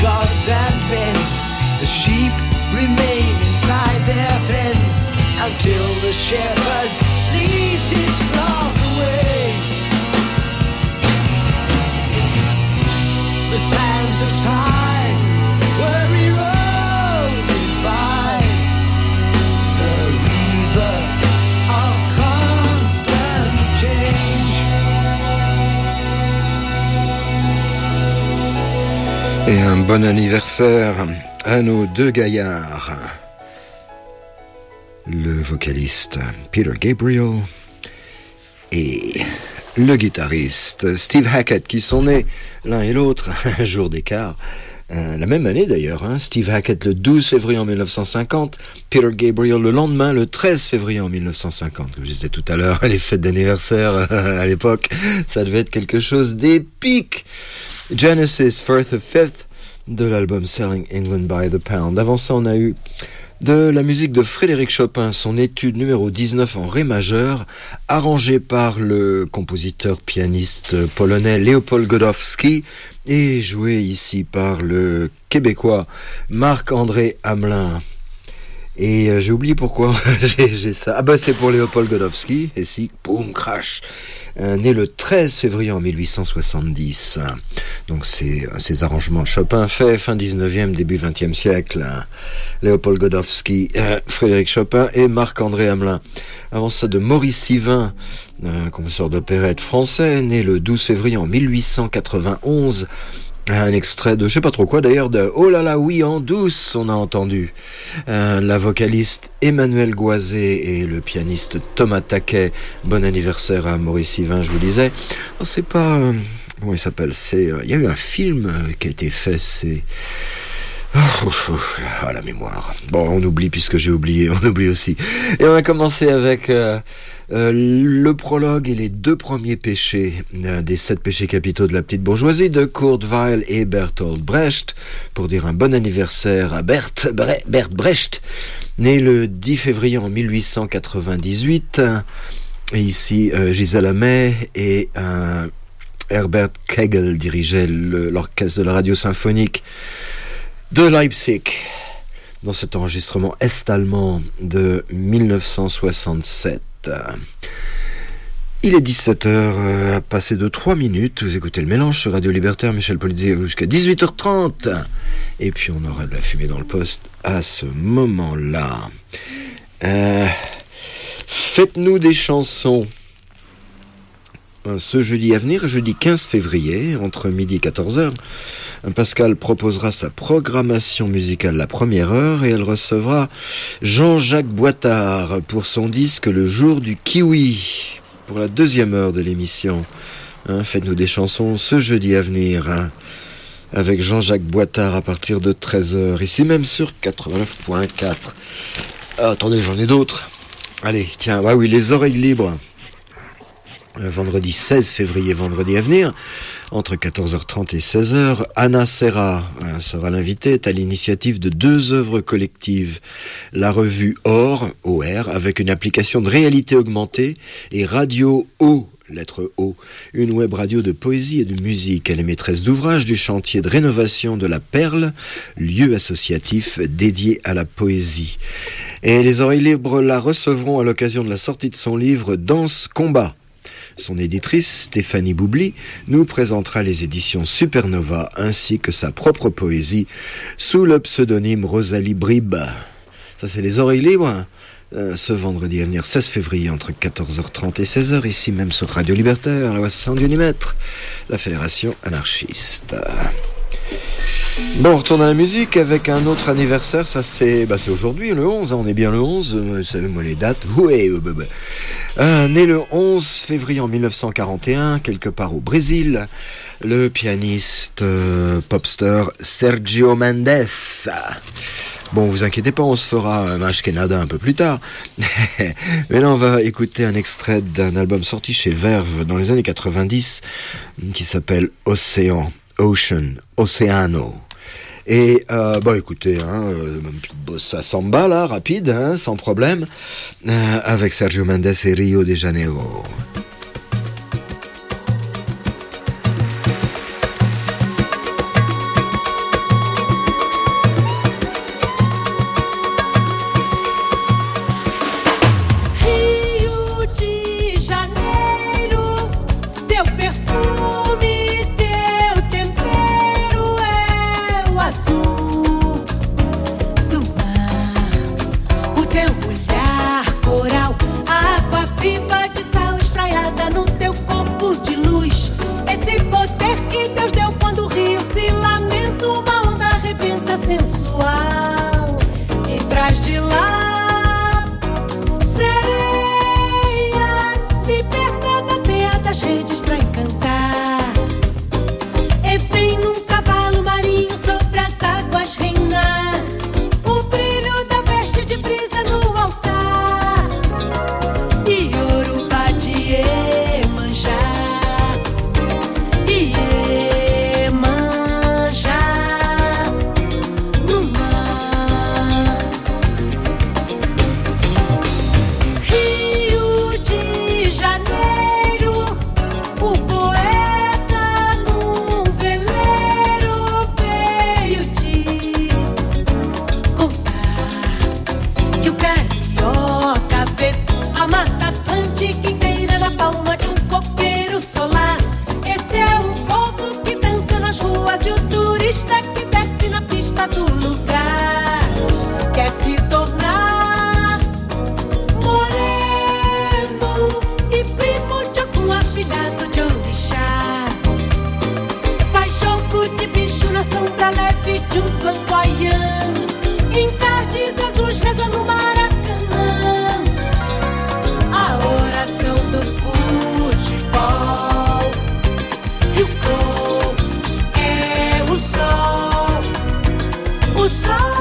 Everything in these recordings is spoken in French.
gods and men. The sheep remain inside their pen until the shepherd leads his flock away. The sands of time were eroded by the river of constant change. Et un bon anniversaire à nos deux gaillards, le vocaliste Peter Gabriel et le guitariste Steve Hackett, qui sont nés l'un et l'autre un jour d'écart, la même année d'ailleurs, hein. Steve Hackett le 12 février en 1950, Peter Gabriel le lendemain, le 13 février en 1950. Comme je disais tout à l'heure, les fêtes d'anniversaire à l'époque, ça devait être quelque chose d'épique. Genesis, Firth of Fifth, de l'album Selling England by the Pound. Avant ça, on a eu de la musique de Frédéric Chopin, son étude numéro 19 en ré majeur, arrangée par le compositeur pianiste polonais Leopold Godowski et jouée ici par le Québécois Marc-André Hamelin. Et j'ai oublié pourquoi j'ai ça. Ah bah c'est pour Leopold Godowski, et si, boum, crash. Né le 13 février en 1870. Donc c'est ces arrangements de Chopin faits fin 19e, début 20e siècle. Leopold Godowski, Frédéric Chopin et Marc-André Hamelin. Avant ça, de Maurice Sivin, compositeur d'opérette français, né le 12 février en 1891. Un extrait de je sais pas trop quoi d'ailleurs, de Oh là là oui en douce, on a entendu la vocaliste Emmanuelle Goisé et le pianiste Thomas Taquet. Bon anniversaire à Maurice Sivin, je vous disais. C'est pas comment il s'appelle, c'est il y a eu un film qui a été fait, c'est la mémoire. Bon, on oublie puisque j'ai oublié, on oublie aussi. Et on va commencer avec le prologue et les deux premiers péchés des 7 péchés capitaux de la petite bourgeoisie de Kurt Weill et Bertolt Brecht, pour dire un bon anniversaire à Bert Brecht, né le 10 février en 1898. Et ici, Gisèle Hamay et Herbert Kegel dirigeaient l'orchestre de la radio symphonique de Leipzig, dans cet enregistrement est-allemand de 1967. Il est 17h, passé de 3 minutes, vous écoutez le mélange sur Radio Libertaire, Michel Polizzi jusqu'à 18h30, et puis on aura de la fumée dans le poste à ce moment-là. Faites-nous des chansons. Ce jeudi à venir, jeudi 15 février, entre midi et 14h, Pascal proposera sa programmation musicale la première heure et elle recevra Jean-Jacques Boitard pour son disque Le Jour du Kiwi pour la deuxième heure de l'émission. Faites-nous des chansons ce jeudi à venir avec Jean-Jacques Boitard à partir de 13h, ici même sur 89.4. Attendez, j'en ai d'autres. Allez, tiens, oui, les oreilles libres. Vendredi 16 février, vendredi à venir, entre 14h30 et 16h, Anna Serra sera l'invitée, à l'initiative de 2 œuvres collectives. La revue OR, avec une application de réalité augmentée, et Radio O, lettre O, une web radio de poésie et de musique. Elle est maîtresse d'ouvrage du chantier de rénovation de la Perle, lieu associatif dédié à la poésie. Et les oreilles libres la recevront à l'occasion de la sortie de son livre Danse Combat. Son éditrice, Stéphanie Boubli, nous présentera les éditions Supernova ainsi que sa propre poésie sous le pseudonyme Rosalie Bribe. Ça, c'est les oreilles libres. Ce vendredi à venir, 16 février, entre 14h30 et 16h, ici même sur Radio Libertaire, la voix 60 unimètres, la Fédération anarchiste. Bon, on retourne à la musique avec un autre anniversaire. Ça c'est aujourd'hui, le 11, on est bien le 11, vous savez moi les dates. Né le 11 février en 1941, quelque part au Brésil, le pianiste popstar Sergio Mendes. Bon, vous inquiétez pas, on se fera un match Canada un peu plus tard. Mais là, on va écouter un extrait d'un album sorti chez Verve dans les années 90 qui s'appelle Oceano. Et écoutez, bossa samba là, rapide, sans problème, avec Sergio Mendes et Rio de Janeiro. na sombra leve de um flamboyant. Em tardes azuis reza no Maracanã a oração do futebol. E o gol é o sol, o sol.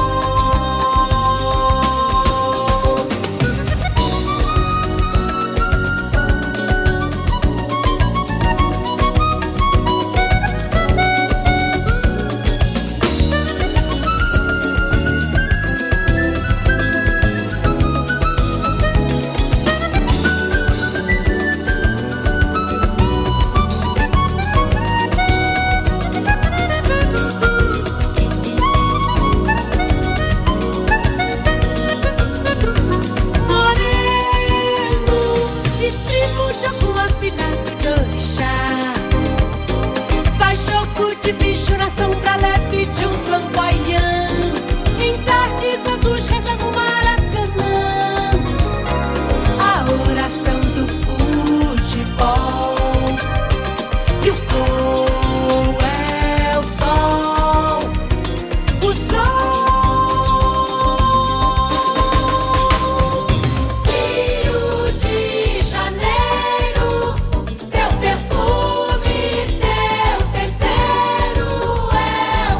Bicho na sombra leve de um flamboyant. Em tardes azuis reza no Maracanã a oração do futebol. E o gol é o sol, o sol. Rio de Janeiro, teu perfume, teu tempero é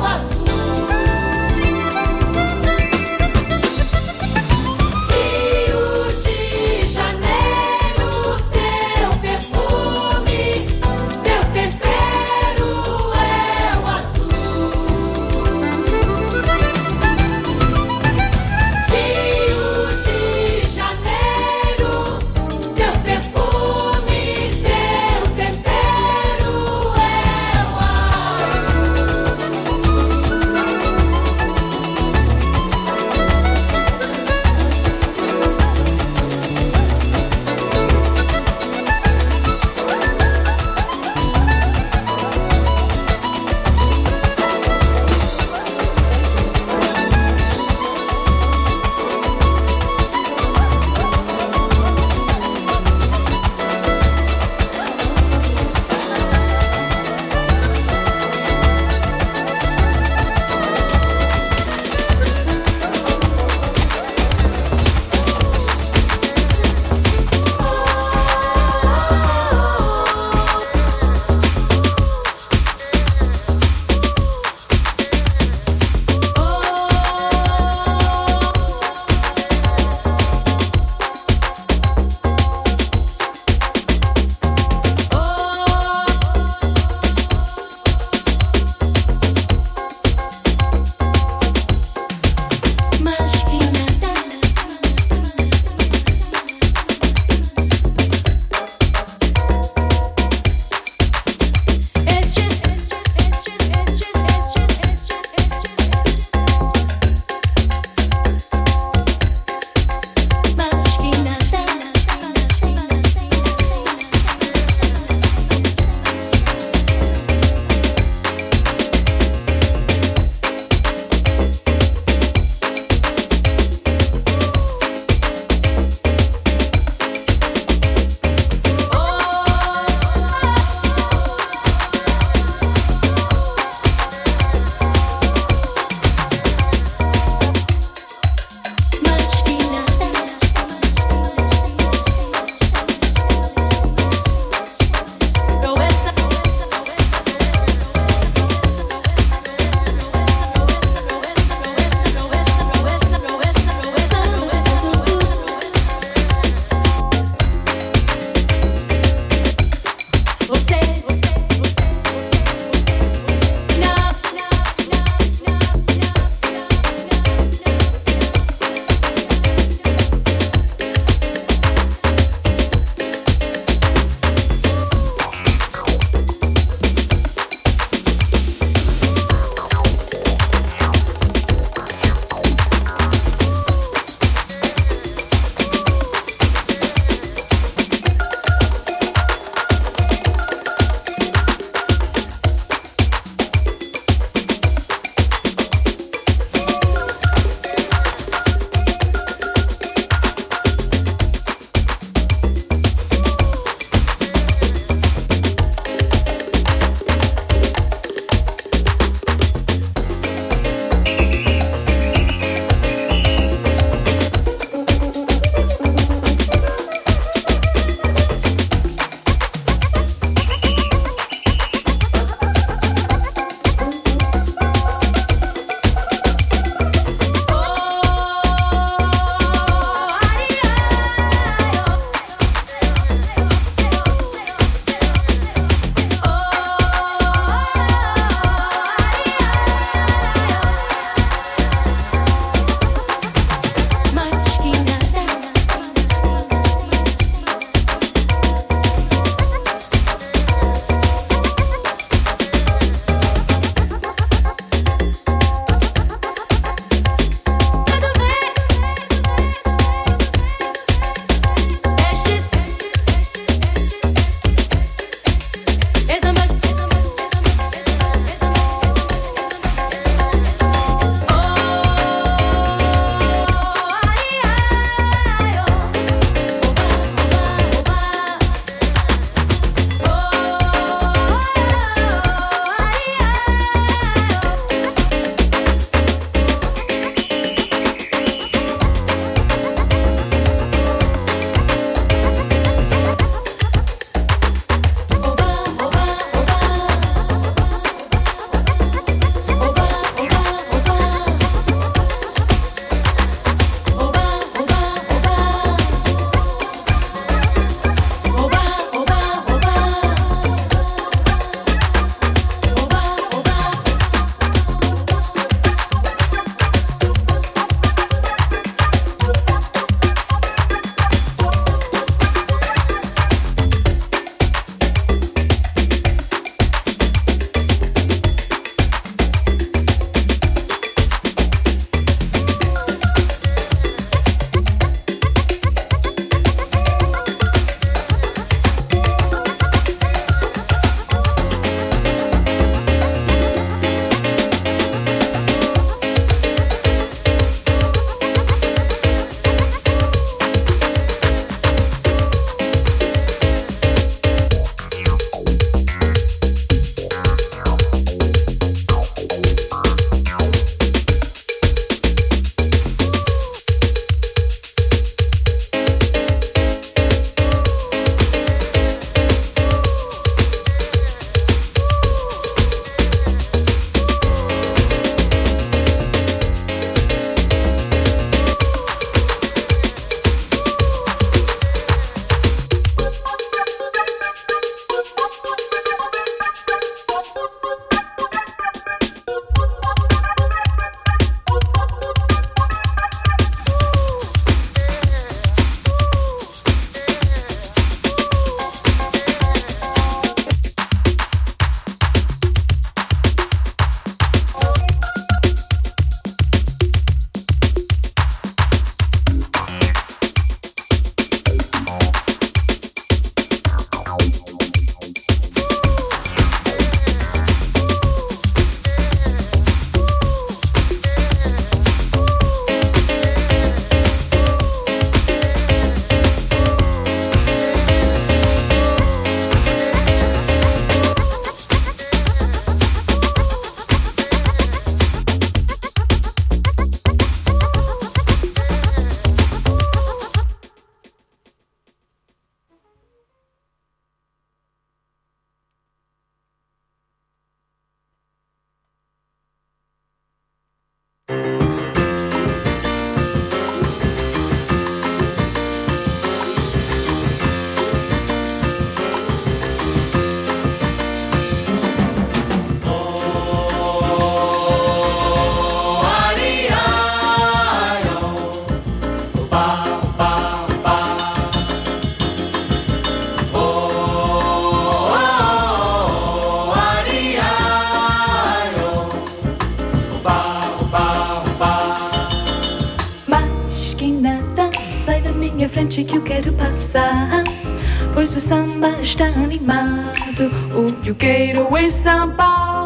minha frente que eu quero passar, pois o samba está animado. O que eu quero é samba,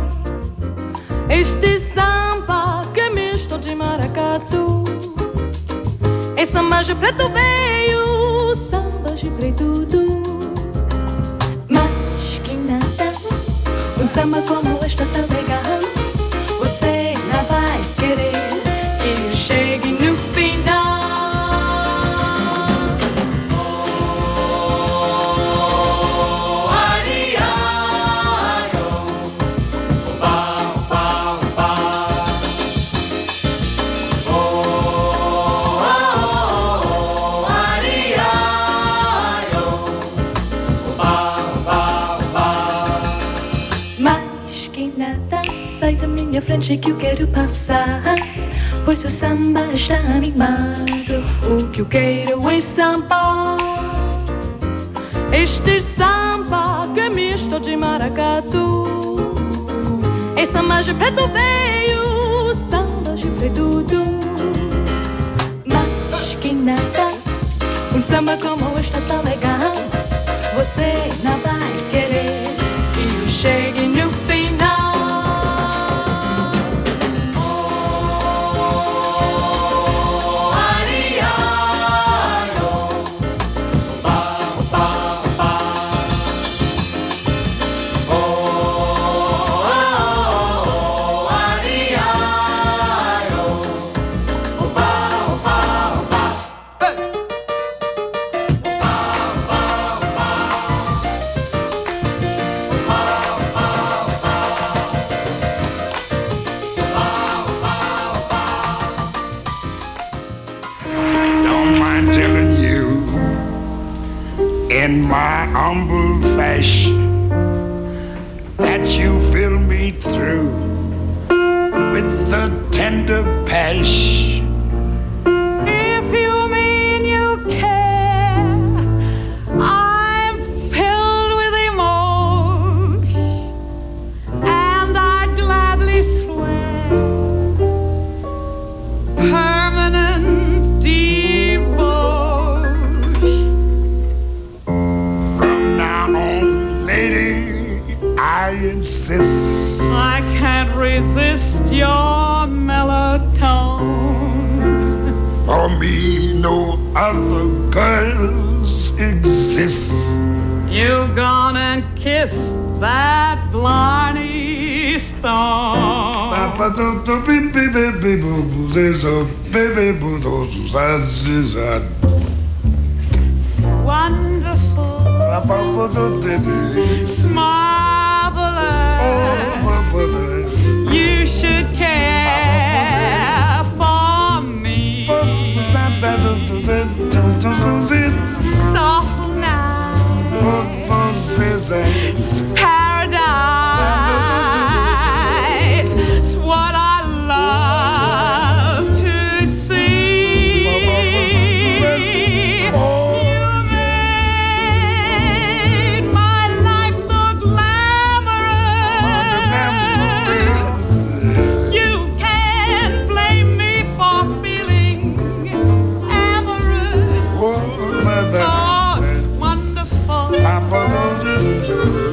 este samba que é misto de maracatu. É samba de preto veio, samba de preto do. Mas que nada, um samba como este tá legal. Você não vai querer que eu chegue no final. Frente que eu quero passar, pois o samba está animado. O que eu quero é samba, este samba que é misto de maracatu. É samba de preto veio, samba de preto do. Mas que nada, um samba como este tá legal. Você não vai querer que eu chegue no final. In my humble fashion, that you fill me through with the tender passion. If you mean you care, I'm filled with emotion, and I'd gladly swear permanent devotion. I insist. I can't resist your mellow tone. For me, no other girls exist. You've gone and kissed that Blarney Stone. It's wonderful. Marvelous. You should care for me. Soft nights, it's paradise. It's what I love to see. You made my life so glamorous. You can't blame me for feeling amorous. Oh, it's wonderful.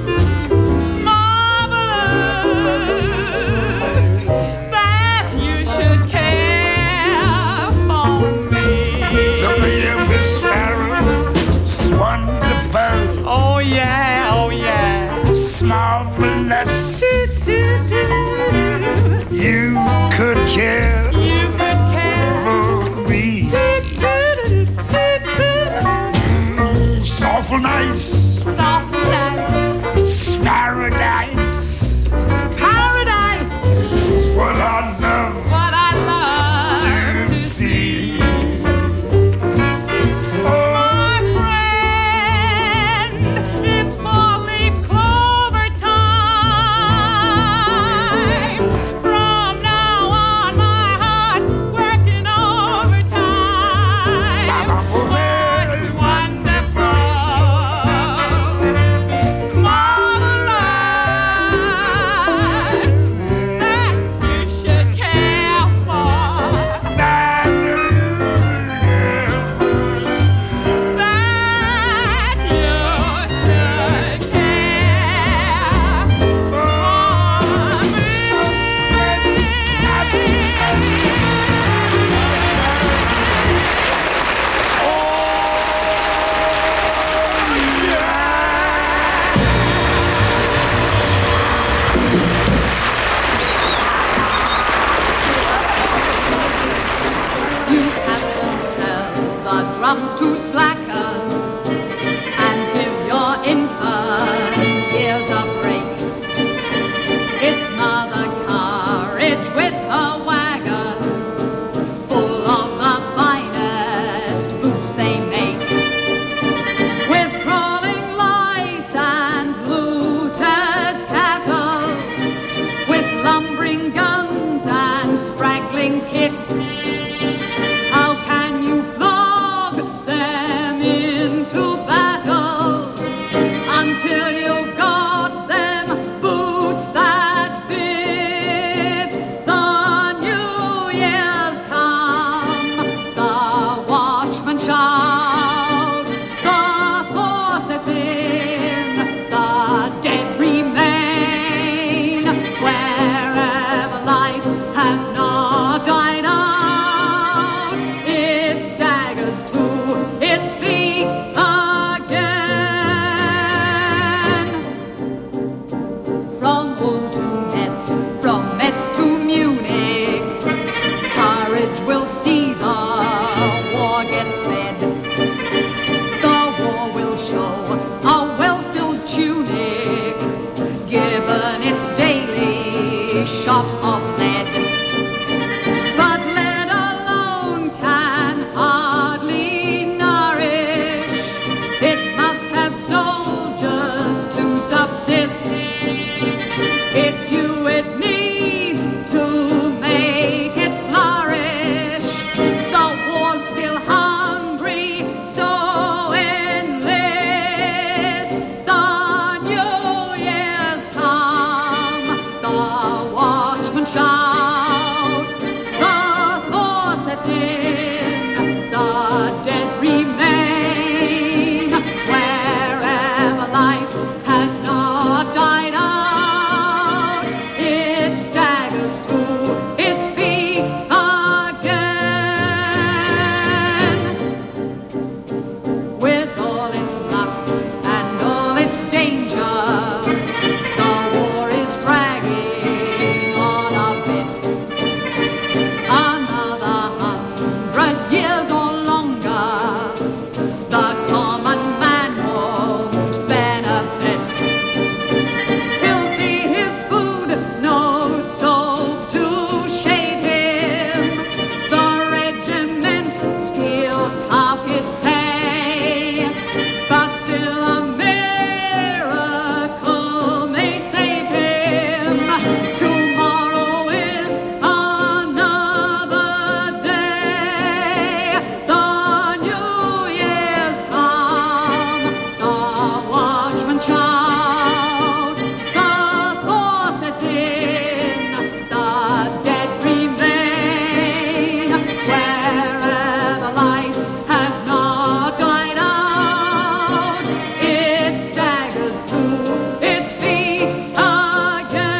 comes to slacken and give your infant ears a break. It's Mother Courage with her wagon, full of the finest boots they make, with crawling lice and looted cattle, with lumbering guns and straggling kit. How can you flog them into battle until you've got them boots that fit? The New Year's come, the watchman shout, the horses in, the dead remain, wherever life has not died out, it staggers to its feet again. From Ulm to Metz, from Metz to Munich, courage will see the war gets fed. The war will show a well-filled tunic, given its daily shot of lead. But lead alone can hardly nourish. It must have soldiers to subsist. It's you it needs to make it flourish. The war's still hungry, so enlist. The New Year's come, the watchman shout, the horses in, the dead remain, wherever life has not died out, it staggers to its feet again. With all its luck and all its danger, the war is dragging on a bit. Another 100 years or longer, the common man won't benefit. Filthy his food, no soap to shave him. The regiment steals half his pay, but still a miracle may save him. Tomorrow is another day. The New Year's come, the watchman shout, the horses in, the dead remain, wherever life has not died out, it staggers to its feet again.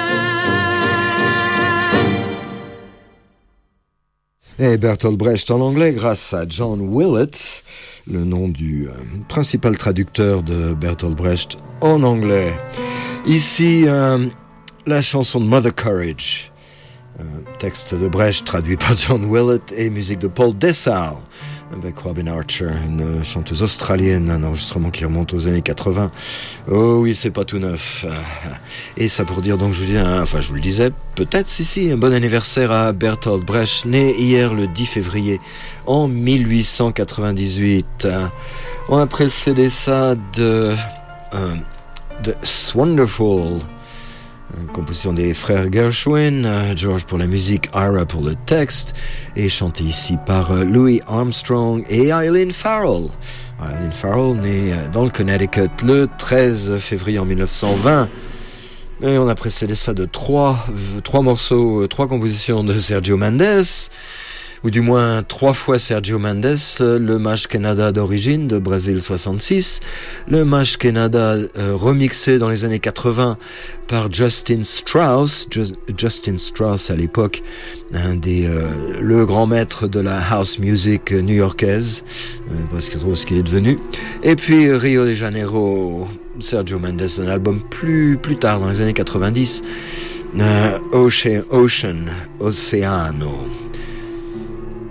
Et Bertolt Brecht en anglais grâce à John Willett, le nom du principal traducteur de Bertolt Brecht en anglais. Ici, la chanson de Mother Courage, texte de Brecht traduit par John Willett et musique de Paul Dessau avec Robin Archer, une chanteuse australienne, un enregistrement qui remonte aux années 80. Oh oui, c'est pas tout neuf. Et ça pour dire donc, je vous dis, je vous le disais, peut-être si, un bon anniversaire à Bertolt Brecht, né hier le 10 février en 1898. On a précédé ça de It's Wonderful, une composition des frères Gershwin, George pour la musique, Ira pour le texte, et chanté ici par Louis Armstrong et Eileen Farrell. Eileen Farrell, née dans le Connecticut le 13 février en 1920. Et on a précédé ça de trois morceaux, 3 compositions de Sergio Mendes, ou du moins 3 fois Sergio Mendes, le Mash Canada d'origine de Brésil 66, le Mash Canada remixé dans les années 80 par Justin Strauss. Justin Strauss à l'époque, le grand maître de la house music new-yorkaise, parce qu'il trouve ce qu'il est devenu. Et puis Rio de Janeiro, Sergio Mendes, un album plus tard dans les années 90, Oceano.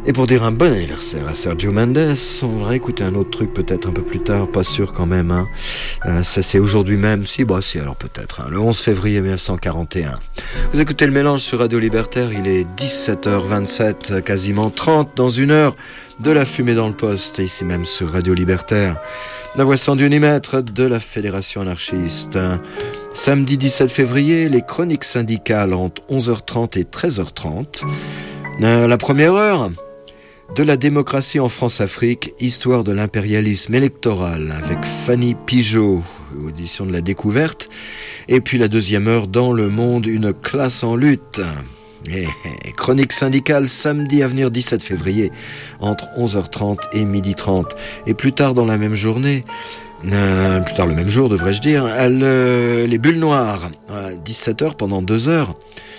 Et pour dire un bon anniversaire à Sergio Mendes, on va écouter un autre truc peut-être un peu plus tard, pas sûr quand même. Ça c'est aujourd'hui même, si alors peut-être, le 11 février 1941. Vous écoutez le mélange sur Radio Libertaire, il est 17h27, quasiment 30 dans une heure de la fumée dans le poste, ici même sur Radio Libertaire. La voix sans unimètre de la Fédération anarchiste. Samedi 17 février, les chroniques syndicales entre 11h30 et 13h30. La première heure de la démocratie en France-Afrique, histoire de l'impérialisme électoral avec Fanny Pigeot, audition de la découverte. Et puis la deuxième heure, dans le monde, une classe en lutte. Chronique syndicale samedi à venir 17 février entre 11h30 et 12h30. Et plus tard dans la même journée, plus tard le même jour devrais-je dire, les bulles noires à 17h pendant 2 heures.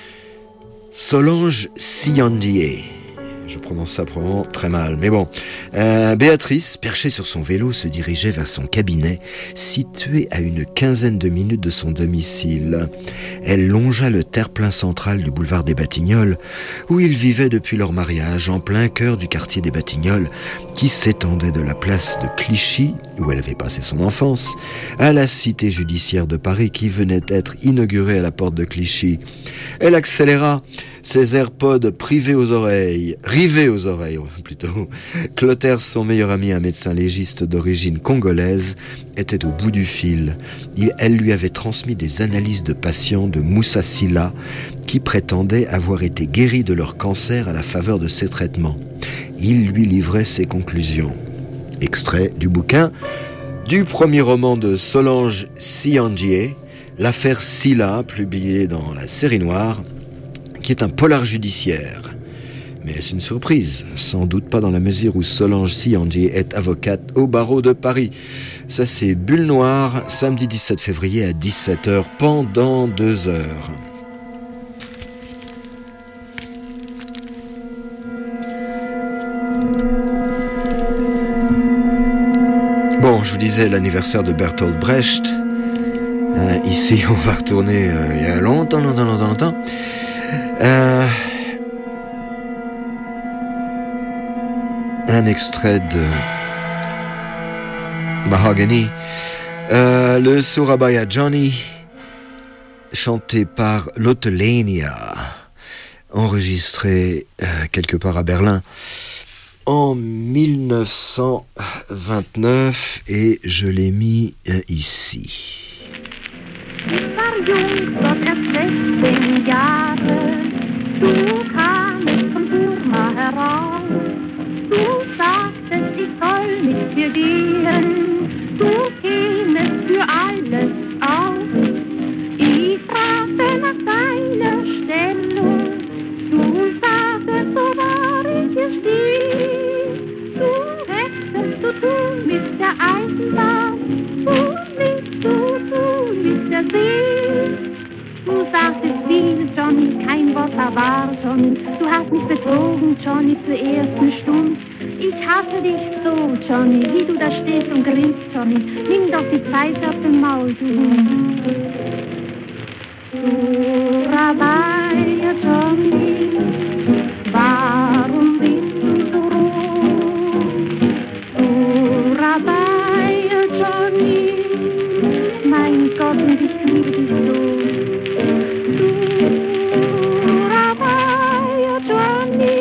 Solange Siandie. Je prononce ça probablement très mal, mais bon. Béatrice, perchée sur son vélo, se dirigeait vers son cabinet, situé à une quinzaine de minutes de son domicile. Elle longea le terre-plein central du boulevard des Batignolles, où ils vivaient depuis leur mariage, en plein cœur du quartier des Batignolles, qui s'étendait de la place de Clichy, où elle avait passé son enfance, à la cité judiciaire de Paris, qui venait d'être inaugurée à la porte de Clichy. Elle accéléra ses AirPods rivés aux oreilles, plutôt. Clotaire, son meilleur ami, un médecin légiste d'origine congolaise, était au bout du fil. Elle lui avait transmis des analyses de patients de Moussa Silla qui prétendaient avoir été guéris de leur cancer à la faveur de ces traitements. Il lui livrait ses conclusions. Extrait du bouquin du premier roman de Solange Siandie, L'affaire Silla, publié dans la série noire, qui est un polar judiciaire. Mais c'est une surprise, sans doute pas dans la mesure où Solange Siandie est avocate au barreau de Paris. Ça c'est Bulle Noire, samedi 17 février à 17h pendant 2 heures. Bon, je vous disais l'anniversaire de Bertolt Brecht. Ici, on va retourner il y a longtemps. Un extrait de Mahogany, le Surabaya Johnny, chanté par Lotelenia, enregistré quelque part à Berlin en 1929, et je l'ai mis ici. Ich war jung, dort erst 16 Jahre. Du kamst vom Burma heraus. Du sagtest, ich soll mit dir gehen. Du kämest für alles auf. Ich fragte nach deiner Stellung. Du sagtest, so war ich hier still. Du hättest zu tun mit der Eisenbahn und nicht zu tun mit der See. Du sagtest viel, Johnny, kein Wort da war, Johnny. Du hast mich betrogen, Johnny, zur ersten Stunde. Ich hasse dich so, Johnny, wie du da stehst und grinst, Johnny. Nimm doch die Pfeife auf den Maul, du Hund. Surabaya, Johnny, warum bist du so rot? Surabaya, Johnny, mein Gott, und ich liebe dich so. Surabaya, Johnny,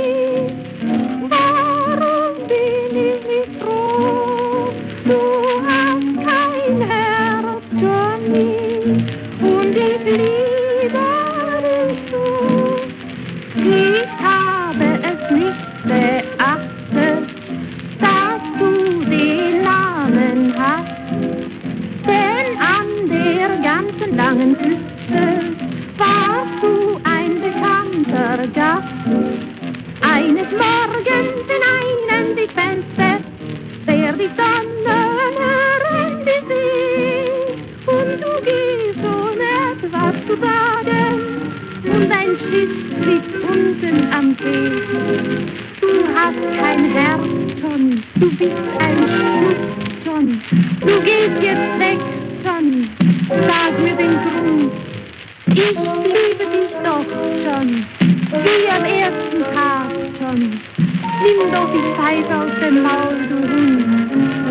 warum bin ich nicht froh? Du hast kein Herz, Johnny, und ich liebe dich so. Ich habe es nicht beachtet, dass du den Namen hast, denn an der ganzen langen Küste warst du ein bekannter Gast. Eines Morgens in einem sich Fenster, der die Sonne in die See, und du gehst ohne etwas zu sagen, und ein Schiff liegt unten am See. Du hast kein Herz, Johnny, du bist ein Schmutz, Johnny. Du gehst jetzt weg, Johnny, sag mir den Grund. Ich liebe dich doch, Johnny, wie am ersten Tag, Johnny. Nimm doch die Pfeife aus dem Maul, du Hund.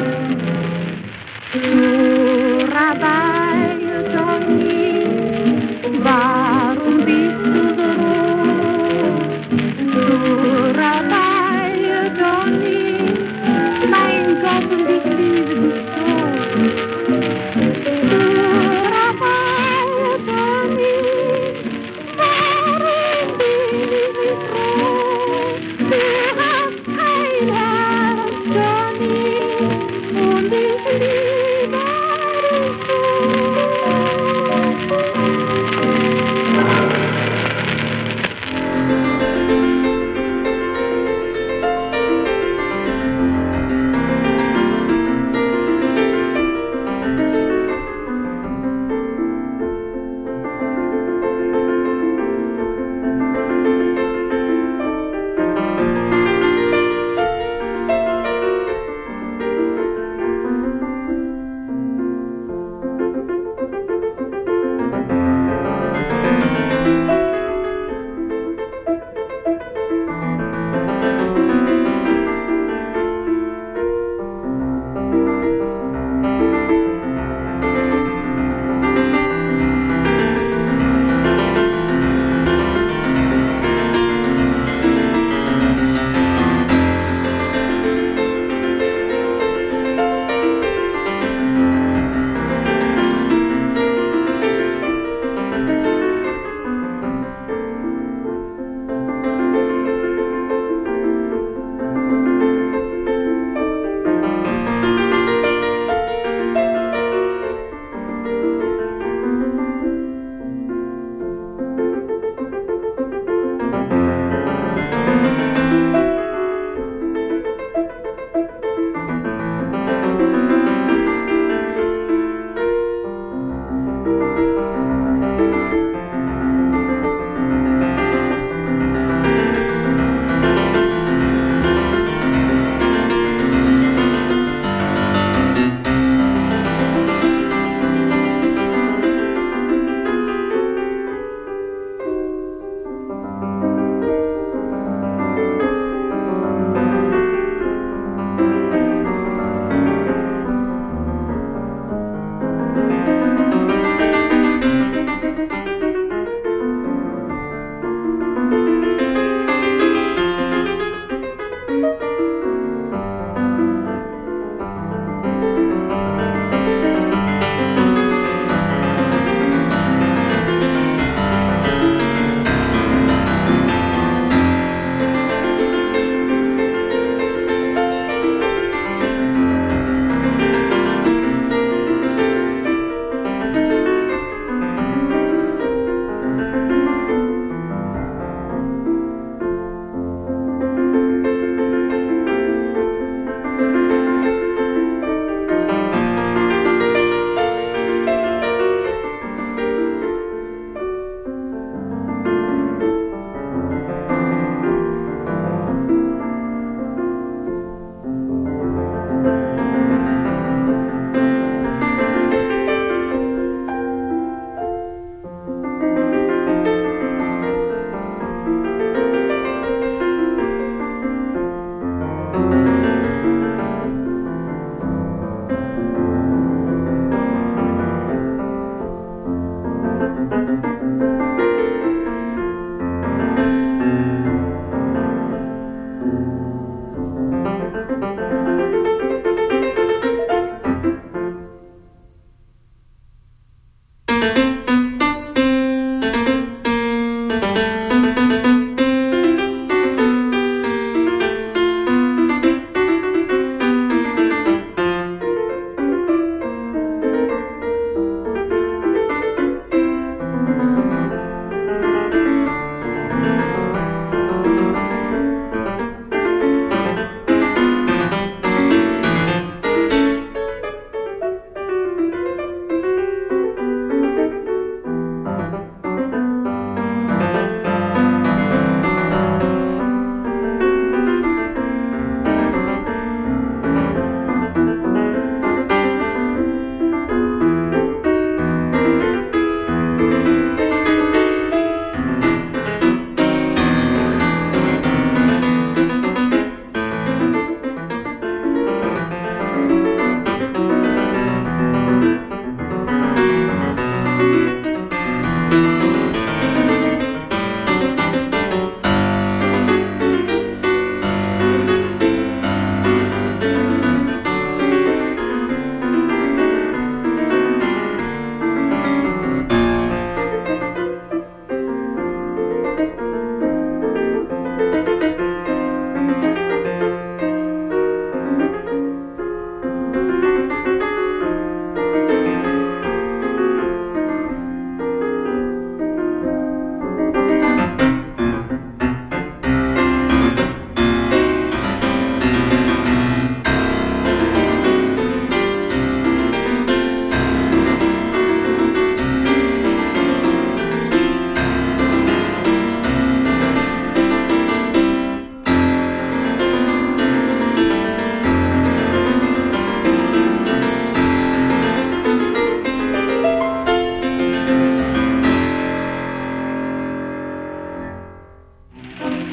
Surabaya, Johnny, warum bist du so rot? Surabaya, Johnny, mein Gott, und ich liebe dich so. Surabaya, Johnny, warum bin ich froh? Du hast kein Herz, Johnny, und ich liebe dich so.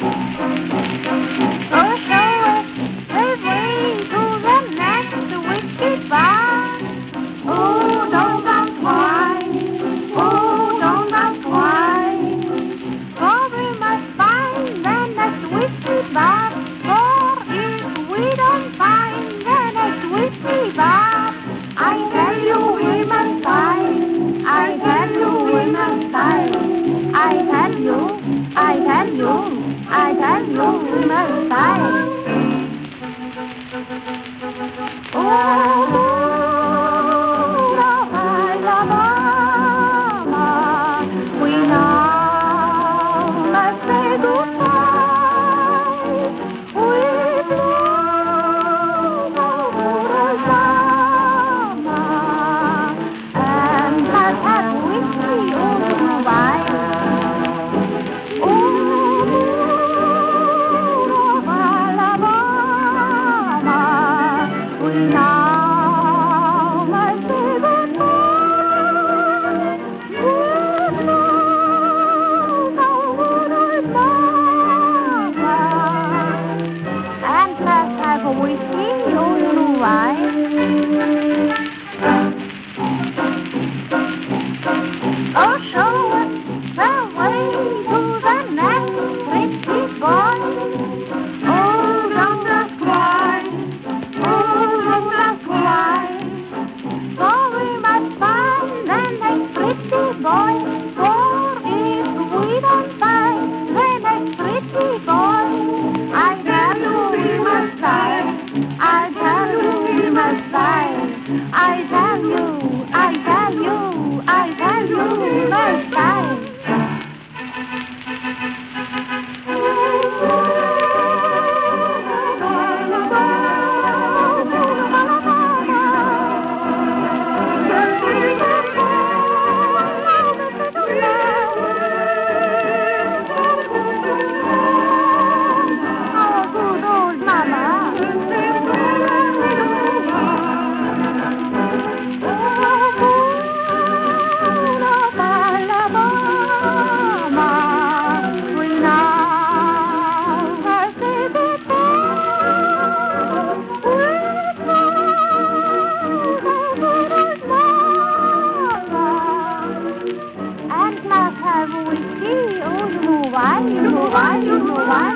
Oh, show us the way to the next whiskey bar. Oh, don't ask why. Oh, don't ask why. For we must find the next whiskey bar. For if we don't find the next whiskey bar, I tell you we must find. I tell you we must find. I tell you, I tell you, I tell you we must find. Oh, Alabama, we now must say goodbye. We blow Alabama and must have whiskey over wine. Oh, Alabama, we now must say goodbye. We blow Alabama and must have whiskey over wine. Oh, show us the way to the next pretty boy. Oh, don't ask why. Oh, don't ask why. For we must find the next pretty boy. For if we don't find the next pretty boy, I tell you we must find. I tell you we must find. I tell you, I tell you, I tell you we must find. Oh, good old mama. And must have whiskey, oh, you know why, you know why, you know why.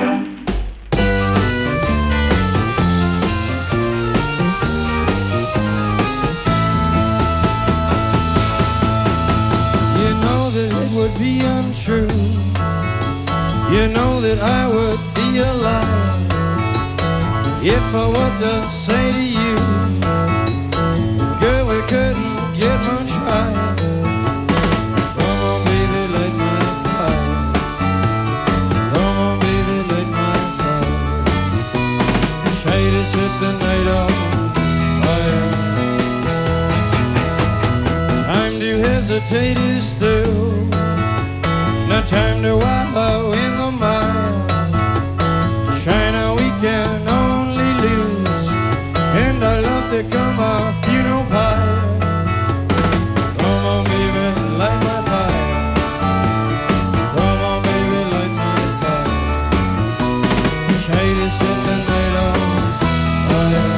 You know that it would be untrue. You know that I would be a liar if I were to say to you, girl, we couldn't get much higher. Come on, baby, light my fire. Come on, baby, light my fire. Try to set the night on fire. Time to hesitate is through. No time to wallow in the mire. China, we can only lose, and I love to come off funeral pyre. Come on, baby, light my fire. Come on, baby, light my fire. Try to set the night on fire.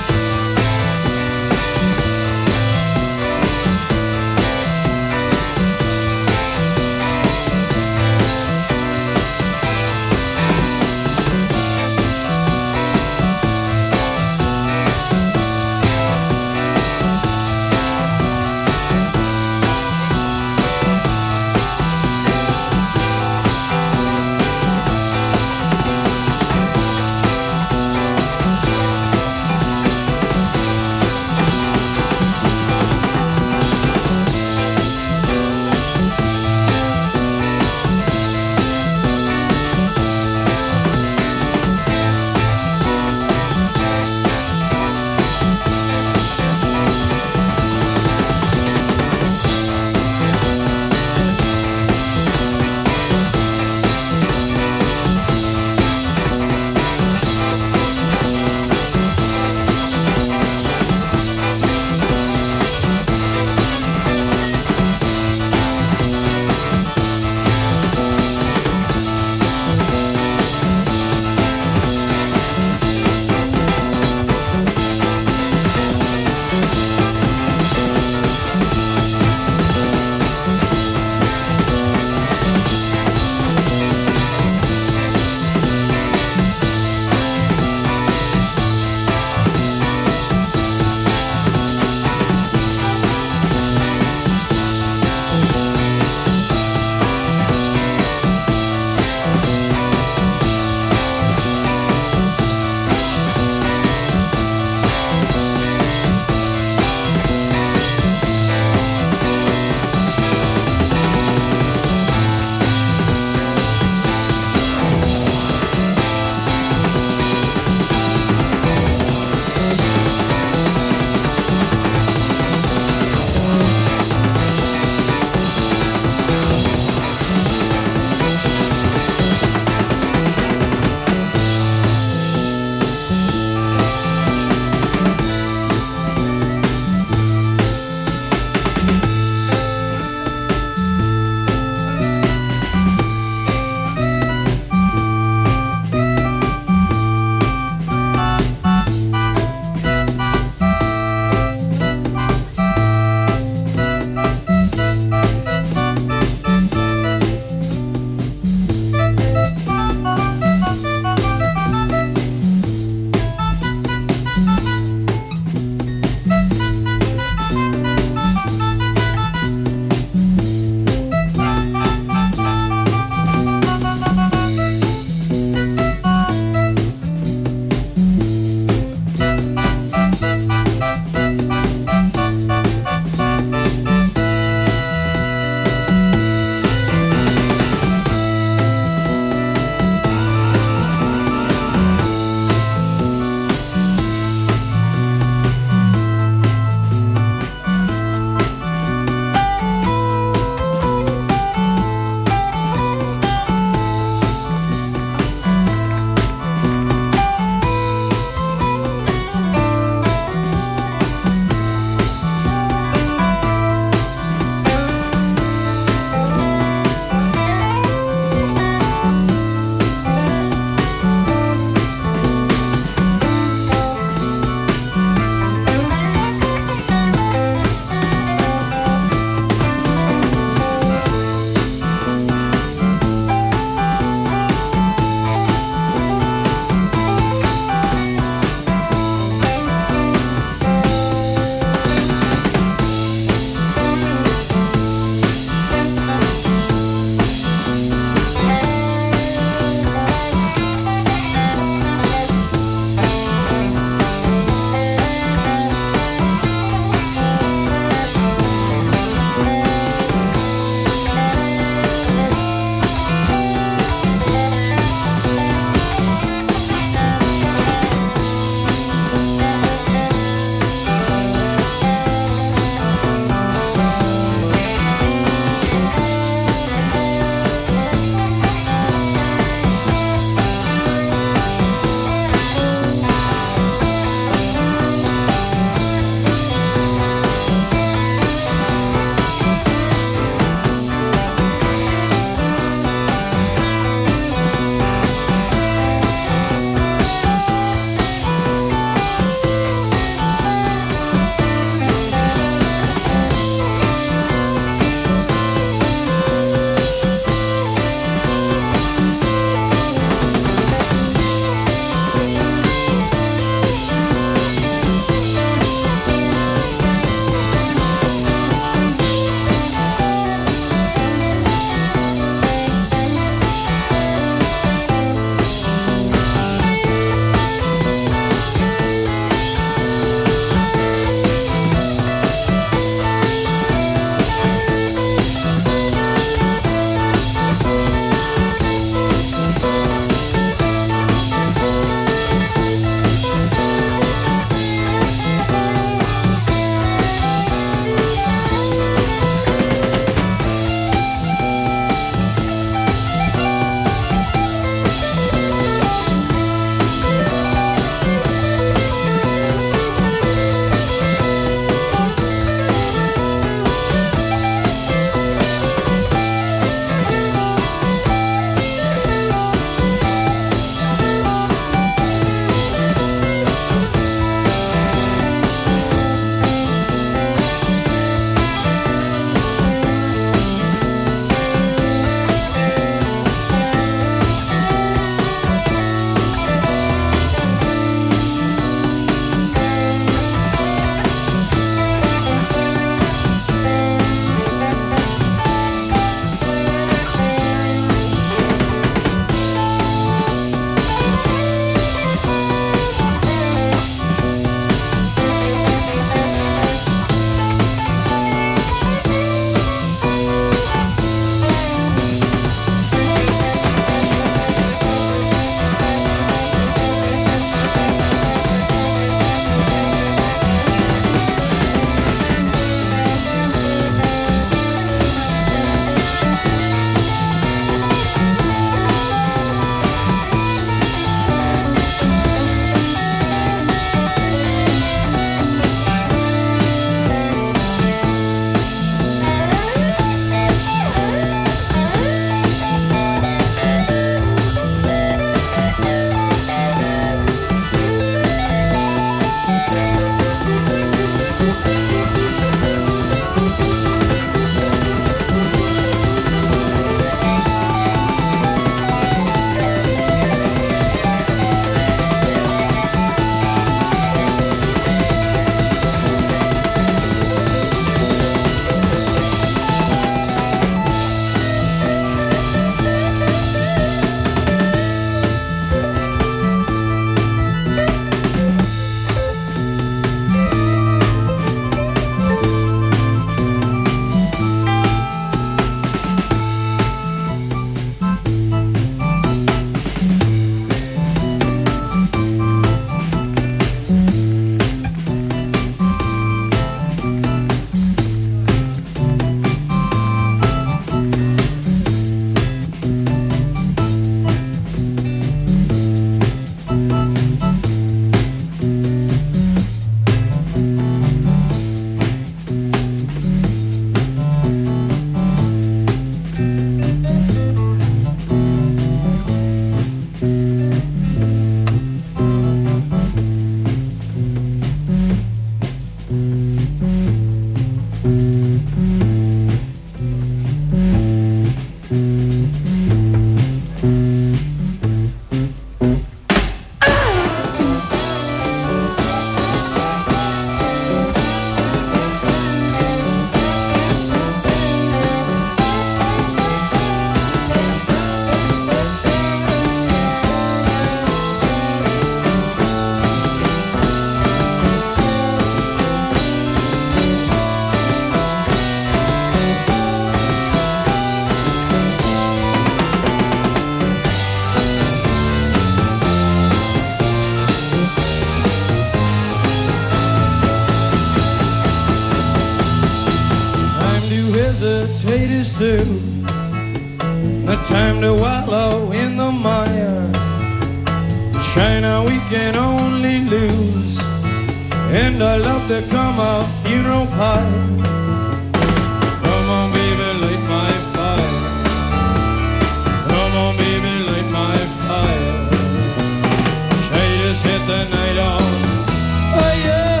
hesitate is through. No time to wallow in the mire. China, we can only lose. And I love to come a funeral pie. Come on, baby, light my fire. Come on, baby, light my fire. Shall just hit the night on. Oh yeah.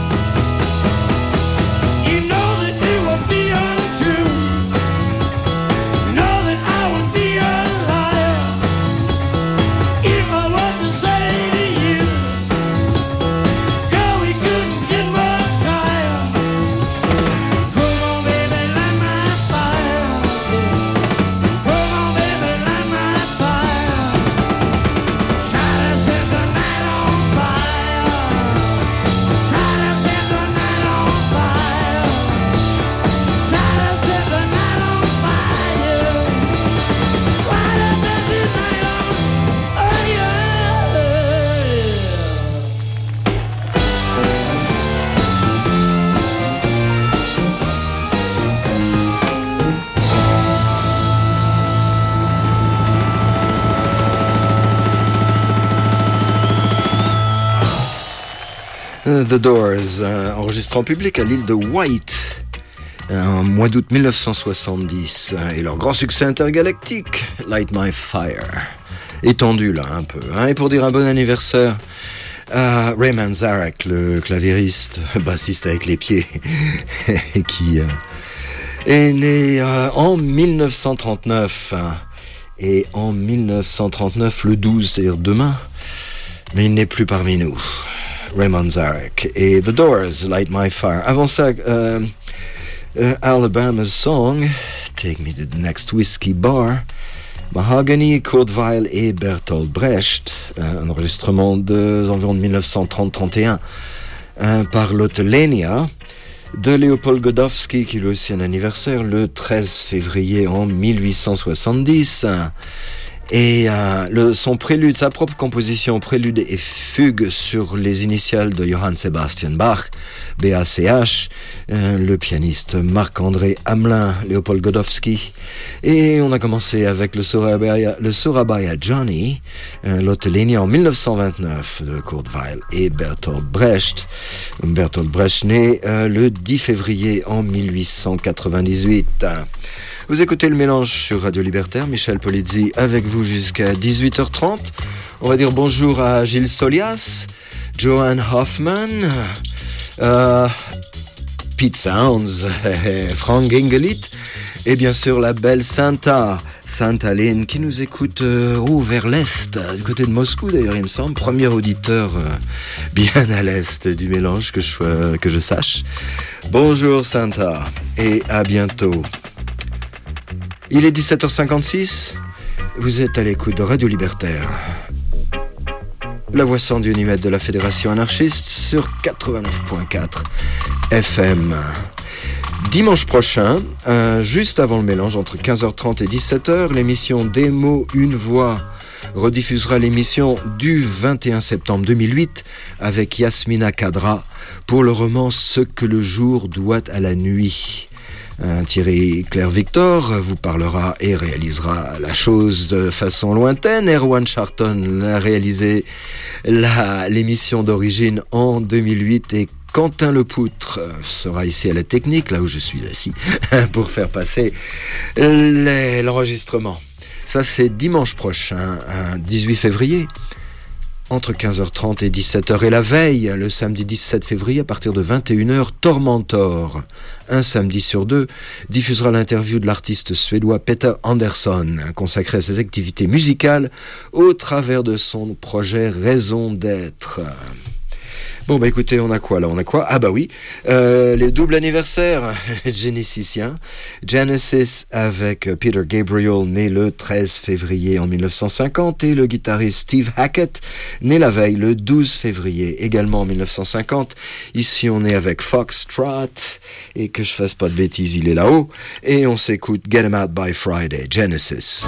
You know that it would be untrue. You know that I would be a liar if I were to say to you, girl, we couldn't get much higher. Come on, baby, light my fire. Come on, baby, light my fire. Try to set the night on fire. Try to set the night on fire. Try to set the night on fire. Why does this night on? Oh yeah. The Doors, enregistré en public à l'île de White, en mois d'août 1970, et leur grand succès intergalactique, Light My Fire, étendu là un peu, et pour dire un bon anniversaire à Ray Manzarek, le claviériste, bassiste avec les pieds, qui est né en 1939, et en 1939, le 12, c'est-à-dire demain, mais il n'est plus parmi nous. Raymond Zarek et The Doors, Light My Fire. Avant ça, Alabama's Song, Take Me to the Next Whiskey Bar, Mahogany, Kurt Weill et Bertolt Brecht, un enregistrement d'environ 1930-31 par Lotelenia, de Léopold Godowski, qui lui aussi un anniversaire, le 13 février en 1870. Et son prélude, sa propre composition, prélude et fugue sur les initiales de Johann Sebastian Bach, BACH, le pianiste Marc-André Hamelin, Léopold Godowski. Et on a commencé avec le Surabaya Johnny, Lotelenia en 1929 de Kurt Weill et Bertolt Brecht. Bertolt Brecht né le 10 février en 1898. Vous écoutez le mélange sur Radio Libertaire, Michel Polizzi avec vous jusqu'à 18h30. On va dire bonjour à Gilles Solias, Johan Hoffman, Pete Sounds, Frank Engelit et bien sûr la belle Santa Lynn qui nous écoute vers l'Est, du côté de Moscou d'ailleurs il me semble, premier auditeur bien à l'Est du mélange que je sache. Bonjour Santa et à bientôt. Il est 17h56, vous êtes à l'écoute de Radio Libertaire, la voix sans Dieu ni maître de la Fédération anarchiste sur 89.4 FM. Dimanche prochain, juste avant le mélange, entre 15h30 et 17h, l'émission Des mots, une voix rediffusera l'émission du 21 septembre 2008 avec Yasmina Kadra pour le roman Ce que le jour doit à la nuit. Thierry Claire-Victor vous parlera et réalisera la chose de façon lointaine. Erwan Charton a réalisé l'émission d'origine en 2008 et Quentin Lepoutre sera ici à la technique, là où je suis assis, pour faire passer l'enregistrement. Ça, c'est dimanche prochain, 18 février. Entre 15h30 et 17h. Et la veille, le samedi 17 février, à partir de 21h, Tormentor, un samedi sur deux, diffusera l'interview de l'artiste suédois Peter Andersson, consacré à ses activités musicales au travers de son projet Raison d'être. Bon, bah écoutez, on a quoi là ? Ah bah oui, les doubles anniversaires généticiens. Genesis avec Peter Gabriel, né le 13 février en 1950, et le guitariste Steve Hackett, né la veille, le 12 février, également en 1950. Ici, on est avec Foxtrot, et que je fasse pas de bêtises, il est là-haut. Et on s'écoute Get 'Em Out by Friday, Genesis.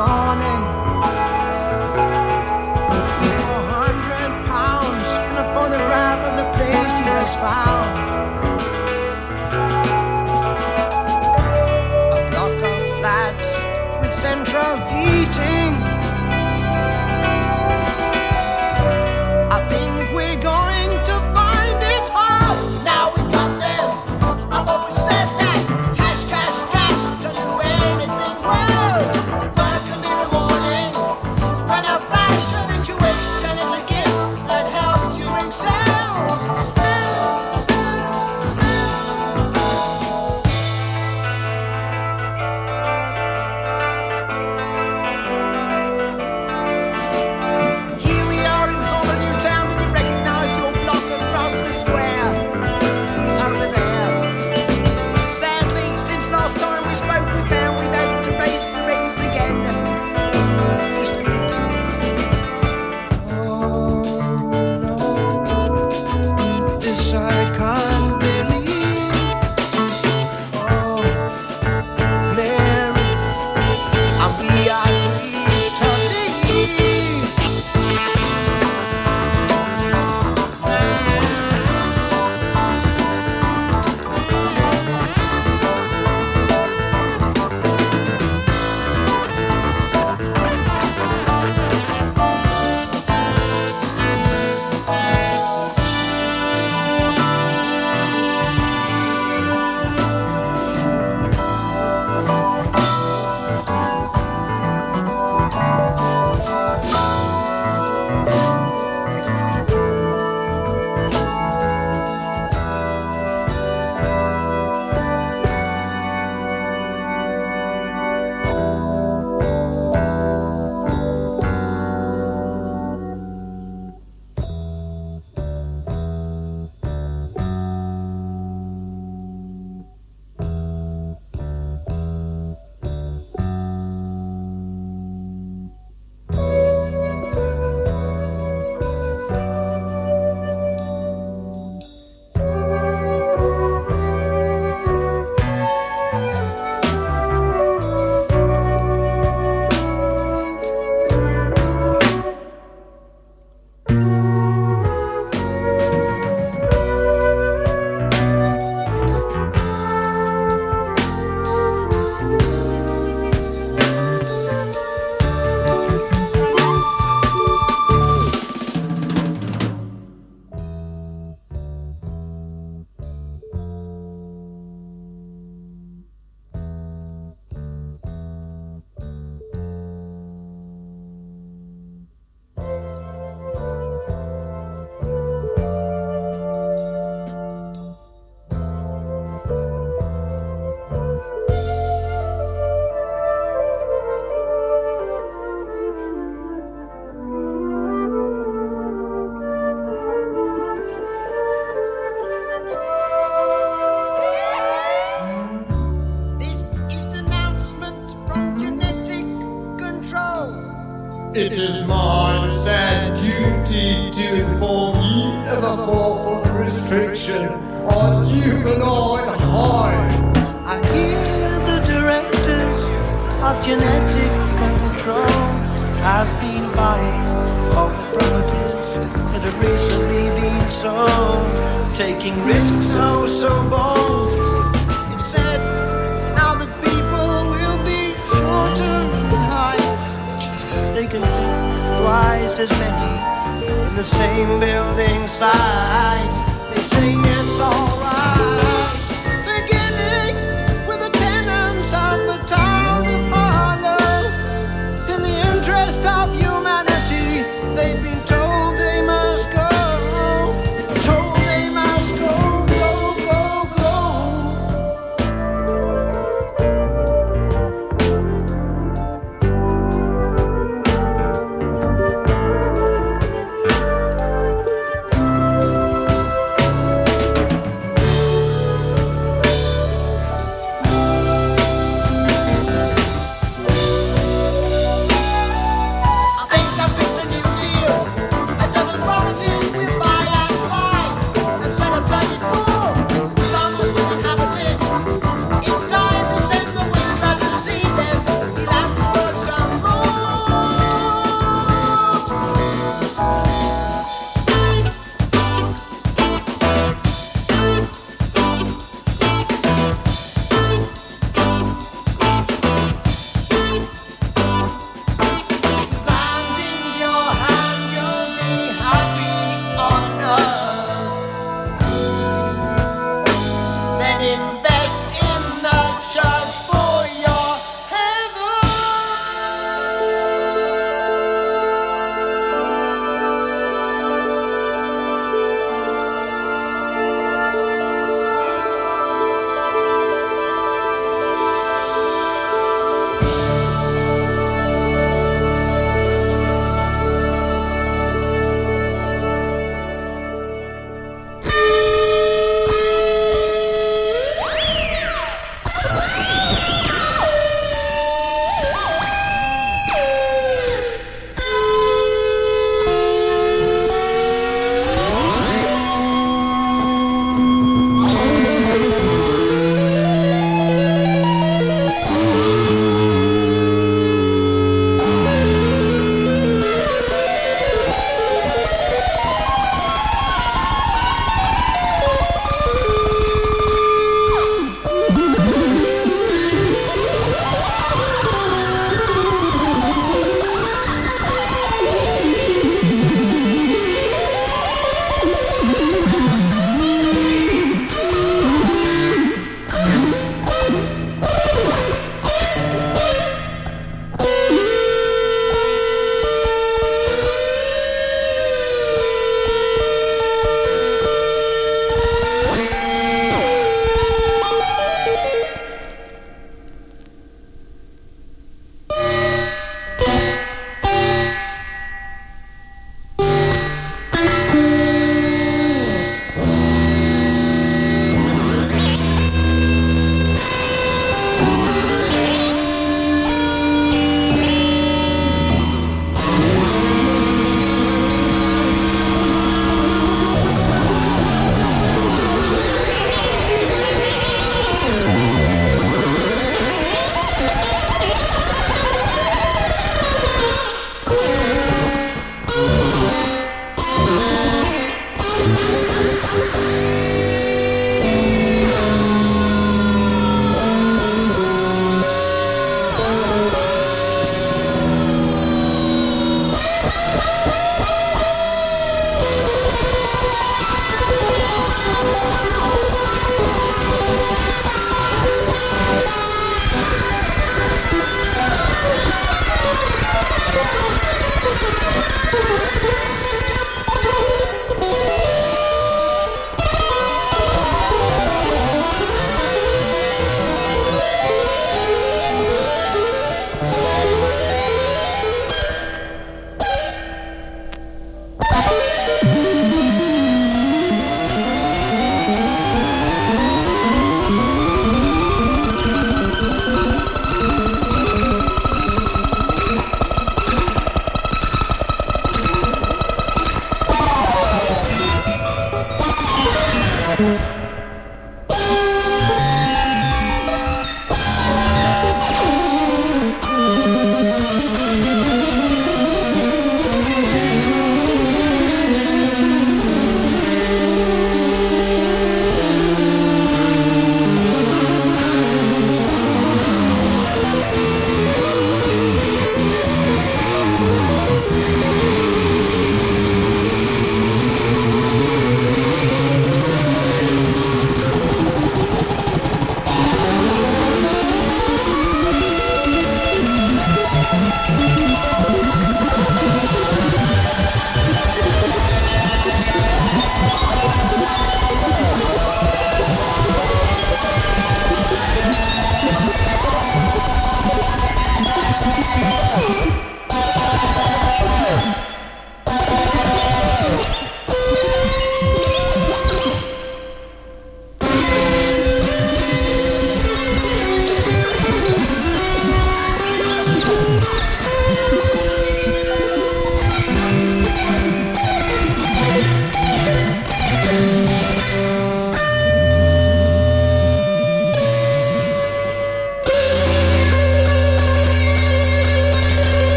morning with £400 and a photograph of the place he has found. A block of flats with central heating. I think we're going to find it hard. Now we've got them. I've always said that. Cash, cash, cash. Don't do anything well. Work a little morning. When a flash of intuition is a gift that helps you excel. Here we are in Hollow New Town. Did you recognize your block across the square? Over there. Sadly, since last time we spoke, we found we've had to raise the rent again. Just a bit. Oh, no. This I can't believe. Oh, Mary, and we agreed to leave. This is the announcement from Genetic Control. It is my sad duty to inform ye of a 4-foot restriction on humanoid height. I hear the directors of Genetic Control have been buying all the properties that have recently been sold, taking risks so bold. It's said now that people will be shorter in height. They can fit twice as many in the same building size. They say it's alright. Beginning with the tenants of the town of Harlow. In the interest of humanity, they've been told they must go. Told they must go, go, go, go.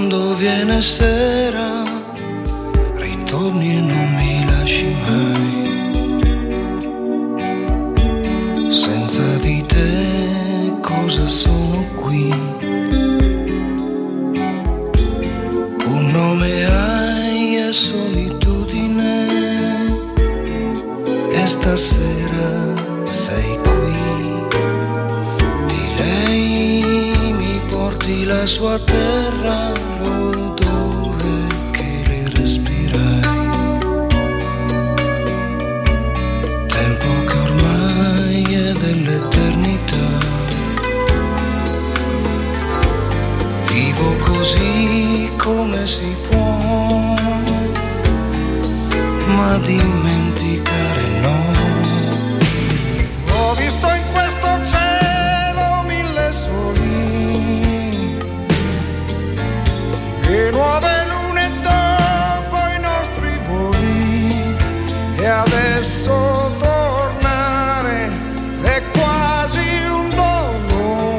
quando viene sera ritorni e non mi lasci mai. Senza di te cosa sono qui? Un nome hai e solitudine, e stasera sei qui. Di lei mi porti la sua terra, l'odore che le respirai. Tempo che ormai è dell'eternità. Vivo così come si può, ma dimenticare no. Ho visto in questo cielo mille soli e nuove lune dopo i nostri voli, e adesso tornare è quasi un dono.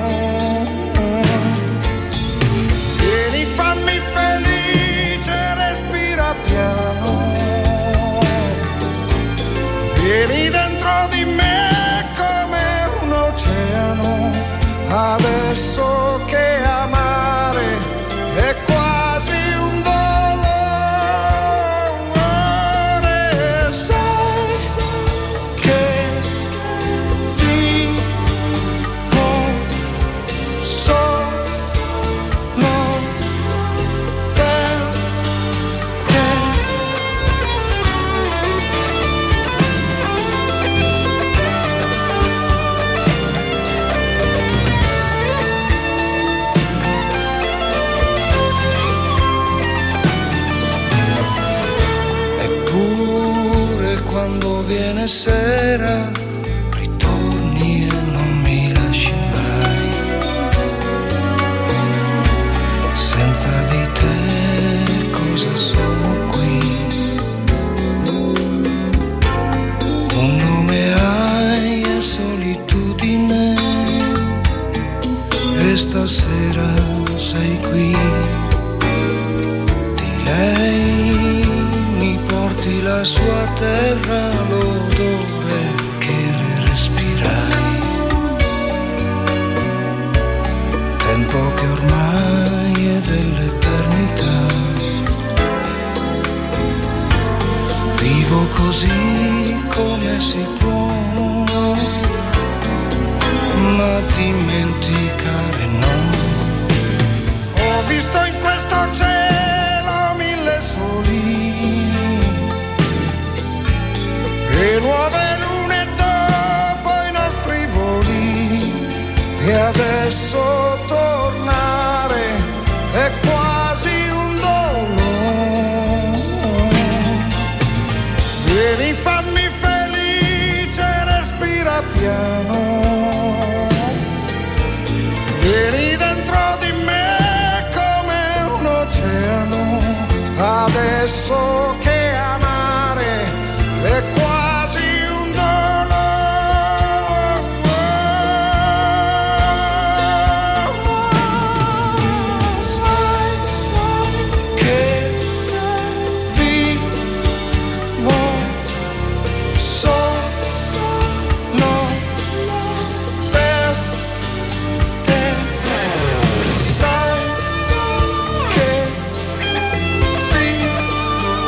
Vieni, fammi felice, respira piano. Vieni dentro di me come un oceano, adesso che amare è quasi un dolore. Sai che vivo solo per te. Eppure quando viene sera ritorni e non mi lasci mai. Senza di te cosa sono qui? Un nome hai e solitudine, e stasera sei qui. Di lei mi porti la sua terra, l'odore che le respirai. Tempo che ormai è dell'eternità. Vivo così come si può, ma dimenticare no. Ho visto in questo cielo mille soli e nuove lune dopo i nostri voli, e adesso tornare è quasi un dono. Vieni, fammi felice, respira piano. Vieni dentro di me come un oceano, adesso che amare è quasi un dolore. Sai che vivo solo per te. Sai che vivo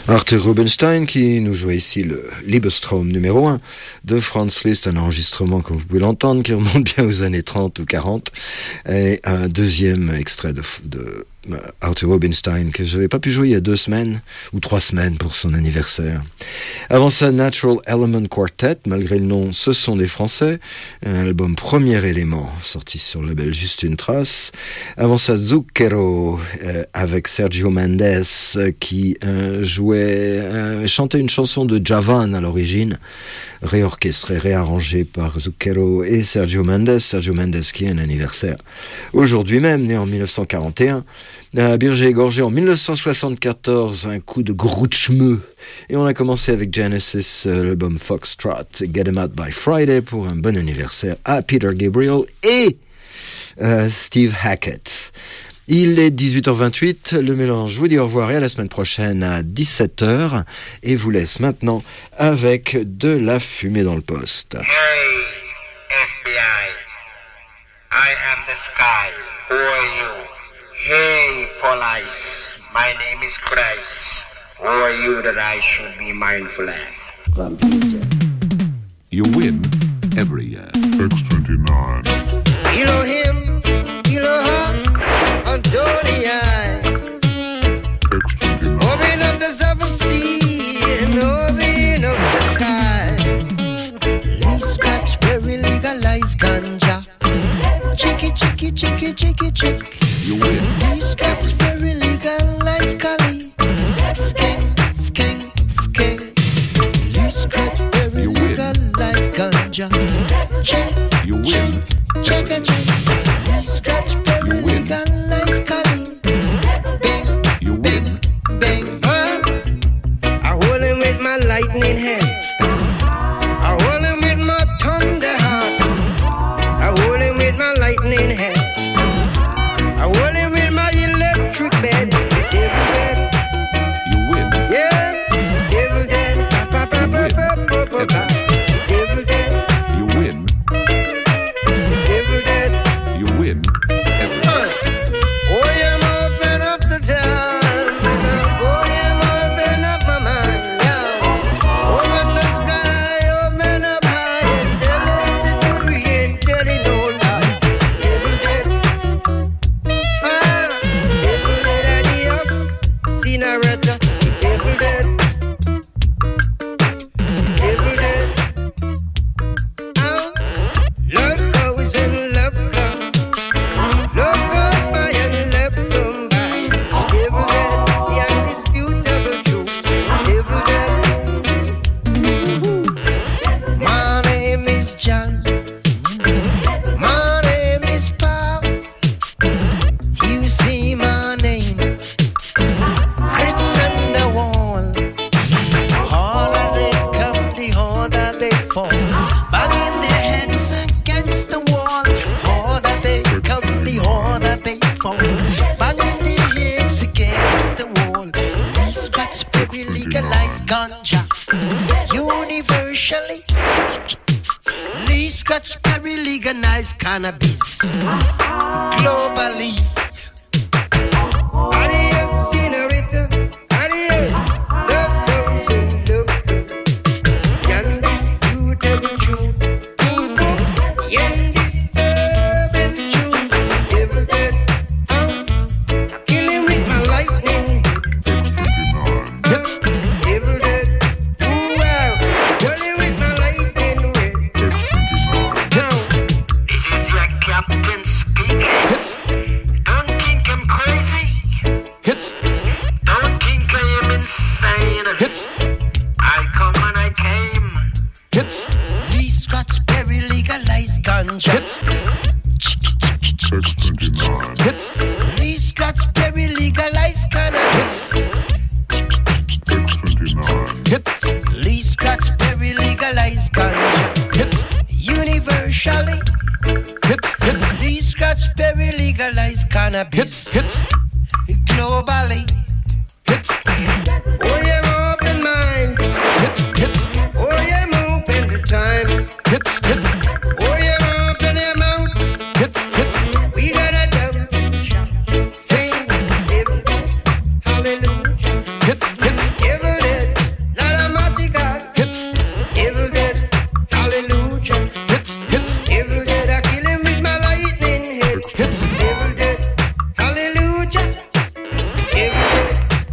Arthur Rubinstein qui nous jouait ici le Liebestraum numéro 1 de Franz Liszt, un enregistrement comme vous pouvez l'entendre qui remonte bien aux années 30 ou 40, et un deuxième extrait de Arthur Rubinstein que je n'avais pas pu jouer il y a 2 semaines ou 3 semaines pour son anniversaire. Avant ça, Natural Element Quartet, malgré le nom, ce sont des Français, un album Premier Élément sorti sur le label Juste une Trace. Avant ça, Zucchero avec Sergio Mendes qui chantait une chanson de Javan à l'origine, réorchestrée, réarrangée par Zucchero et Sergio Mendes qui a un anniversaire aujourd'hui même, né en 1941. Birger-Gorgé en 1974, un coup de Grouchmeux. Et on a commencé avec Genesis, l'album Foxtrot, Get 'Em Out by Friday, pour un bon anniversaire à Peter Gabriel et Steve Hackett. Il est 18h28, le mélange vous dit au revoir et à la semaine prochaine à 17h, et vous laisse maintenant avec de la fumée dans le poste. Hey, FBI, I am the sky, who are you? Hey, police, my name is Christ. Who are you that I should be mindful of? You win every year. X29. Elohim, Elohim, Adonai. X29. Open up the seventh sea and open up the sky. Lee Scratch, very legalized ganja. Chicky, chicky, chicky, chicky, chick. You win. Lee Scratch, very legalized Cali. Skin, skin, skin. Lee Scratch, very You win. legalized ganja. Check, You win. check, check, check. Lee Scratch, very You win. legalized Cali. Bing, You win. bing. I hold him with my lightning hand. I hold him with my thunder heart. I hold him with my lightning hand. I hold him with my electric bed. Devil dead, You win. yeah. Devil dead, pa pa pa pa pa pa pa. Devil dead, You win. devil dead. You win every year. Oh, yeah, open up the dawn. Oh, yeah, open up my mind. Yeah. Open the sky, open up high, and tell him the truth we ain't telling no lie. Devil dead. Devil dead, adios. Senorita. Devil dead. Devil dead. Love goes and love comes. Love goes by and love come by. Devil dead, the undisputable truth. Devil dead. My name is John. My name is Paul. You see my name written on the wall. Harder they come, the harder they fall. Banging their heads against the wall. Harder they come, the harder they fall. Banging their heads against the wall. Lee Scratch, baby, legalize ganja universally. Lee Scratch, baby, legalize cannabis globally. Adios, senorita. Adios. Love comes and love comes. Undisputable truth. Undisturbable truth. Devil dead. Kill him with my lightning. X29. Devil dead. Ooh, wow. Kill him with my lightning. X29. This is your captain speaking. Don't think I'm crazy. Hits. Don't think I am insane. Hits. I come and I came. Hits. Lee Scratch, very legalized ganja. Hits. X29. Hits. Lee Scratch, very legalized cannabis. X29. Hit. Lee Scratch, very legalized ganja. Hits. Universally. Hits. Hits. Lee Scratch, very legalized cannabis. Hits. Globally. Hits. Oh, yeah, open minds. Hits. Hits. Oh, yeah, open the time. Hits. Hits. Oh, yeah, open your mouth. Hits. Hits. We gotta jump, sing, hallelujah. Hits. Hits. Devil every day. Hallelujah, every day.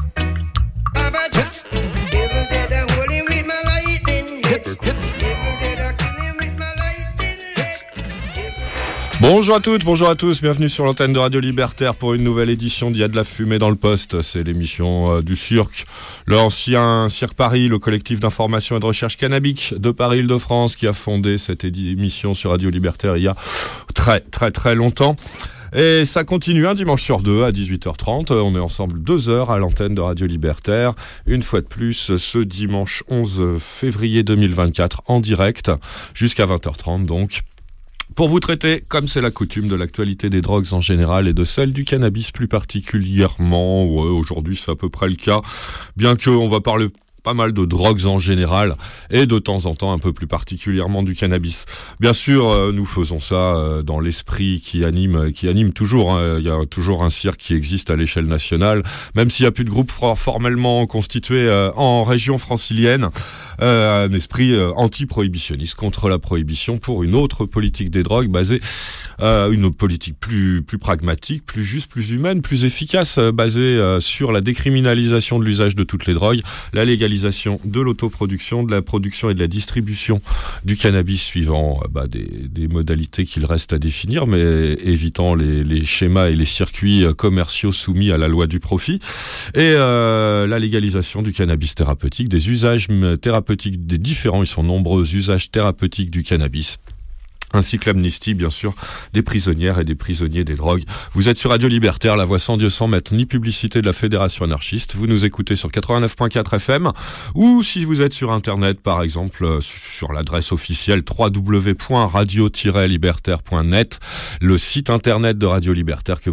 Baba Jah, every day I hold him with my lightning hits. Every day I kill him with my lightning hits. Bonjour à toutes, bonjour à tous, bienvenue sur l'antenne de Radio Libertaire pour une nouvelle édition d'Il y a de la fumée dans le poste. C'est l'émission du Cirque, l'ancien Cirque Paris, le collectif d'information et de recherche cannabique de Paris-Île-de-France qui a fondé cette émission sur Radio Libertaire il y a très longtemps. Et ça continue un dimanche sur deux à 18h30. On est ensemble 2 heures à l'antenne de Radio Libertaire. Une fois de plus, ce dimanche 11 février 2024 en direct jusqu'à 20h30 donc. Pour vous traiter, comme c'est la coutume, de l'actualité des drogues en général et de celle du cannabis plus particulièrement. Ouais, aujourd'hui c'est à peu près le cas, bien qu'on va parler pas mal de drogues en général et de temps en temps un peu plus particulièrement du cannabis. Bien sûr, nous faisons ça dans l'esprit qui anime toujours. Hein. Il y a toujours un cirque qui existe à l'échelle nationale, même s'il n'y a plus de groupe formellement constitué en région francilienne. Un esprit anti-prohibitionniste contre la prohibition pour une autre politique des drogues basée, une politique plus pragmatique, plus juste, plus humaine, plus efficace, basée sur la décriminalisation de l'usage de toutes les drogues, la légalisation de l'autoproduction, de la production et de la distribution du cannabis suivant des modalités qu'il reste à définir, mais évitant les schémas et les circuits commerciaux soumis à la loi du profit, et la légalisation du cannabis thérapeutique, des usages thérapeutiques, des différents, ils sont nombreux, usages thérapeutiques du cannabis, ainsi que l'amnistie, bien sûr, des prisonnières et des prisonniers des drogues. Vous êtes sur Radio Libertaire, la voix sans Dieu sans maître, ni publicité de la Fédération anarchiste. Vous nous écoutez sur 89.4 FM, ou si vous êtes sur Internet, par exemple, sur l'adresse officielle www.radio-libertaire.net, le site Internet de Radio Libertaire que